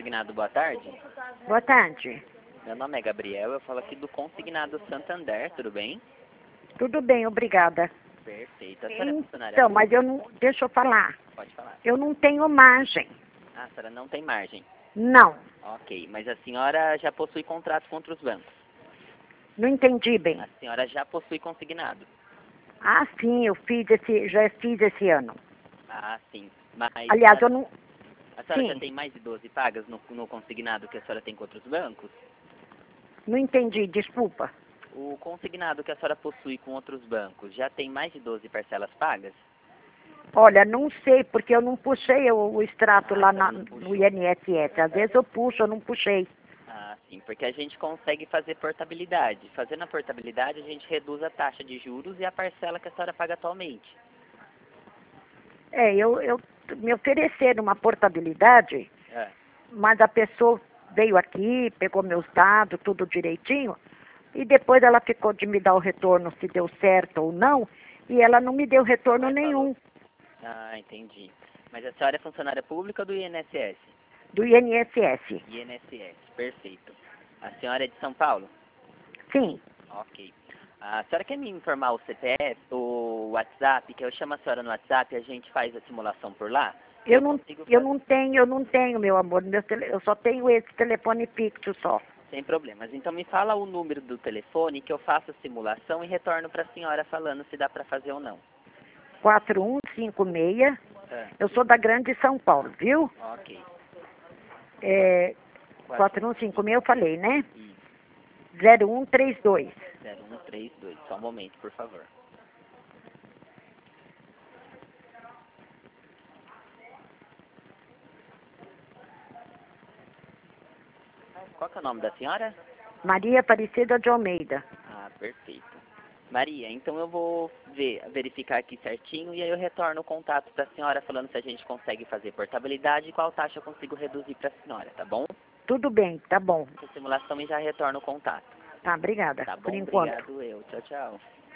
Consignado, boa tarde. Boa tarde. Meu nome é Gabriel, eu falo aqui do Consignado Santander, tudo bem? Tudo bem, obrigada. Perfeito. A senhora é funcionária Então, mas pública? eu não... Deixa eu falar. Pode falar. Eu não tenho margem. Ah, a senhora não tem margem. Não. Ok, mas a senhora já possui contrato com outros bancos. Não entendi bem. A senhora já possui consignado. Ah, sim, já fiz esse ano. Ah, sim. Mas Aliás, eu não... a senhora já Sim, tem mais de 12 pagas no consignado que a senhora tem com outros bancos? não entendi, desculpa. O consignado que a senhora possui com outros bancos já tem mais de 12 parcelas pagas? Olha, não sei, porque eu não puxei o extrato Ah, lá a senhora não no puxou. INSS. Às vezes eu puxo, eu não puxei. Ah, sim, porque a gente consegue fazer portabilidade. Fazendo a portabilidade, a gente reduz a taxa de juros e a parcela que a senhora paga atualmente. Eu me ofereceram uma portabilidade, É. mas a pessoa veio aqui, pegou meus dados, tudo direitinho, e depois ela ficou de me dar o retorno se deu certo ou não, e ela não me deu retorno nenhum Ah, entendi. Mas a senhora é funcionária pública ou do INSS? do INSS. INSS, perfeito. A senhora é de São Paulo? Sim, Ok. A senhora quer me informar o CPF, o WhatsApp, que eu chamo a senhora no WhatsApp e a gente faz a simulação por lá? eu Fazer não tenho, meu amor, eu só tenho esse telefone fixo só. sem problemas. Então me fala o número do telefone que eu faço a simulação e retorno para a senhora falando se dá para fazer ou não. 4156, Ah, eu sou da Grande São Paulo, viu? ok. 4156 eu falei, né? Isso, 0132. 0132. Só um momento, por favor. Qual que é o nome da senhora? Maria Aparecida de Almeida. Ah, perfeito. Maria, então eu vou verificar aqui certinho e aí eu retorno o contato para a senhora falando se a gente consegue fazer portabilidade e qual taxa eu consigo reduzir para a senhora, tá bom? Tudo bem, tá bom. Essa simulação e já retorno o contato. Tá, obrigada. Tá Por bom? enquanto. Obrigado eu. Tchau, tchau.